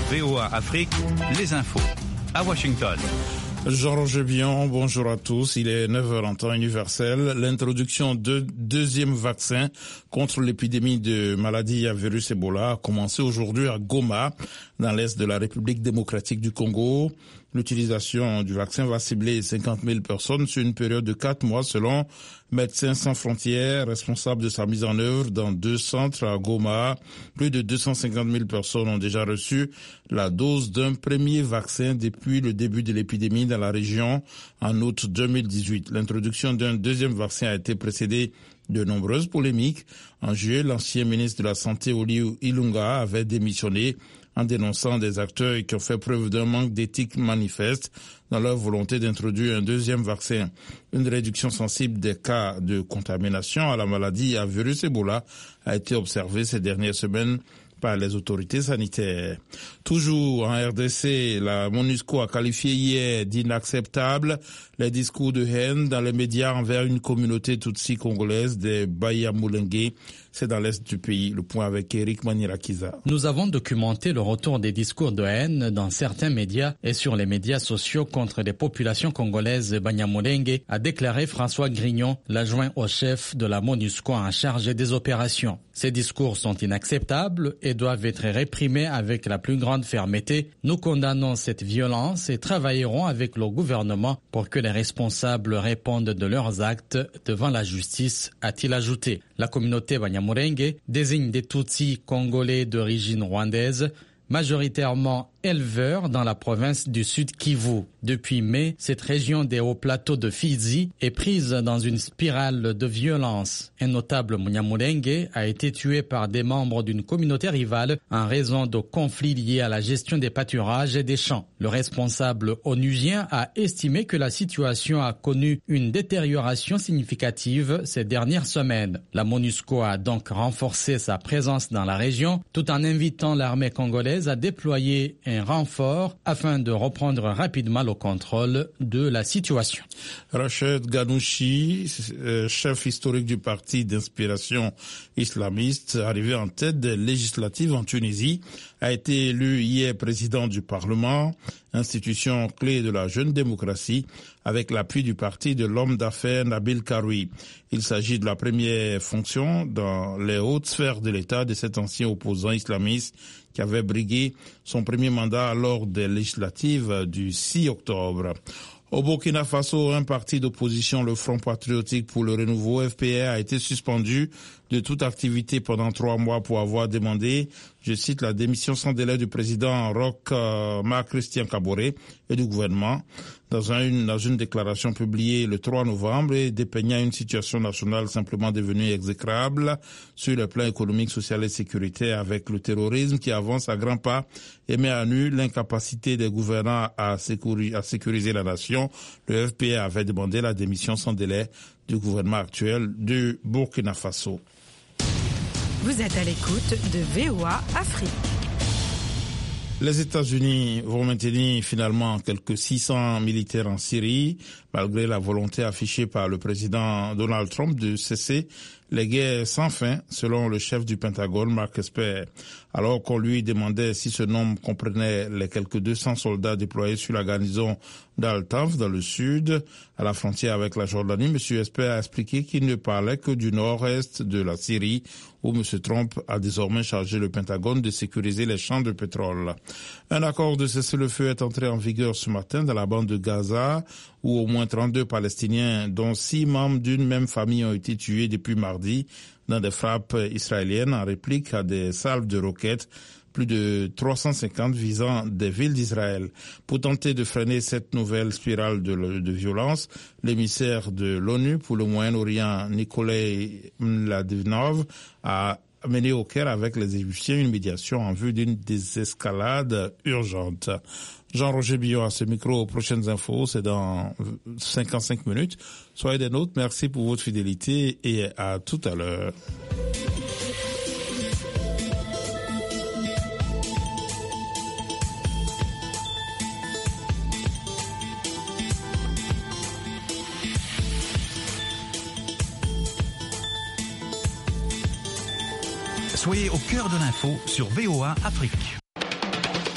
VOA Afrique, les infos. À Washington. Jean-Roger Bion, bonjour à tous. Il est 9h en temps universel. L'introduction de deuxième vaccin contre l'épidémie de maladie à virus Ebola a commencé aujourd'hui à Goma, dans l'est de la République démocratique du Congo. L'utilisation du vaccin va cibler 50 000 personnes sur une période de 4 mois selon Médecins sans frontières, responsable de sa mise en œuvre dans 2 centres à Goma. Plus de 250 000 personnes ont déjà reçu la dose d'un premier vaccin depuis le début de l'épidémie dans la région en août 2018. L'introduction d'un deuxième vaccin a été précédée de nombreuses polémiques. En juillet, l'ancien ministre de la Santé, Oli Ilunga, avait démissionné en dénonçant des acteurs qui ont fait preuve d'un manque d'éthique manifeste dans leur volonté d'introduire un deuxième vaccin. Une réduction sensible des cas de contamination à la maladie à virus Ebola a été observée ces dernières semaines par les autorités sanitaires. Toujours en RDC, la MONUSCO a qualifié hier d'inacceptable les discours de haine dans les médias envers une communauté tutsi congolaise des Banyamulenge. C'est dans l'est du pays. Le point avec Eric Manirakiza. Nous avons documenté le retour des discours de haine dans certains médias et sur les médias sociaux contre les populations congolaises Banyamulenge, a déclaré François Grignon, l'adjoint au chef de la MONUSCO en charge des opérations. Ces discours sont inacceptables et doivent être réprimés avec la plus grande fermeté. Nous condamnons cette violence et travaillerons avec le gouvernement pour que les responsables répondent de leurs actes devant la justice, a-t-il ajouté. La communauté Banyamulenge désigne des Tutsis congolais d'origine rwandaise, majoritairement éleveurs dans la province du Sud Kivu. Depuis mai, cette région des hauts plateaux de Fizi est prise dans une spirale de violence. Un notable Munyamulenge a été tué par des membres d'une communauté rivale en raison de conflits liés à la gestion des pâturages et des champs. Le responsable onusien a estimé que la situation a connu une détérioration significative ces dernières semaines. La MONUSCO a donc renforcé sa présence dans la région tout en invitant l'armée congolaise à déployer un renfort afin de reprendre rapidement le contrôle de la situation. Rachid Ghanouchi, chef historique du parti d'inspiration islamiste, arrivé en tête des législatives en Tunisie, a été élu hier président du Parlement, institution clé de la jeune démocratie, avec l'appui du parti de l'homme d'affaires Nabil Karoui. Il s'agit de la première fonction dans les hautes sphères de l'État de cet ancien opposant islamiste qui avait brigué son premier mandat lors des législatives du 6 octobre. Au Burkina Faso, un parti d'opposition, le Front patriotique pour le renouveau, FPR, a été suspendu de toute activité pendant 3 mois pour avoir demandé, je cite, la démission sans délai du président Marc-Christian Kaboré et du gouvernement dans une déclaration publiée le 3 novembre et dépeignant une situation nationale simplement devenue exécrable sur le plan économique, social et sécuritaire avec le terrorisme qui avance à grands pas et met à nu l'incapacité des gouvernants à sécuriser la nation. Le FPR avait demandé la démission sans délai du gouvernement actuel du Burkina Faso. Vous êtes à l'écoute de VOA Afrique. Les États-Unis vont maintenir finalement quelques 600 militaires en Syrie, malgré la volonté affichée par le président Donald Trump de cesser les guerres sans fin, selon le chef du Pentagone, Mark Esper. Alors qu'on lui demandait si ce nombre comprenait les quelques 200 soldats déployés sur la garnison d'Al-Tanf dans le sud, à la frontière avec la Jordanie, M. Esper a expliqué qu'il ne parlait que du nord-est de la Syrie, où M. Trump a désormais chargé le Pentagone de sécuriser les champs de pétrole. Un accord de cessez-le-feu est entré en vigueur ce matin dans la bande de Gaza, où au moins 32 Palestiniens, dont 6 membres d'une même famille, ont été tués depuis mardi dans des frappes israéliennes en réplique à des salves de roquettes, plus de 350 visant des villes d'Israël. Pour tenter de freiner cette nouvelle spirale de violence, l'émissaire de l'ONU pour le Moyen-Orient, Nikolai Mladinov, a mené au Caire avec les Égyptiens une médiation en vue d'une désescalade urgente. Jean-Roger Billon à ce micro. Aux prochaines infos, c'est dans 55 minutes. Soyez des nôtres. Merci pour votre fidélité et à tout à l'heure. Soyez au cœur de l'info sur VOA Afrique.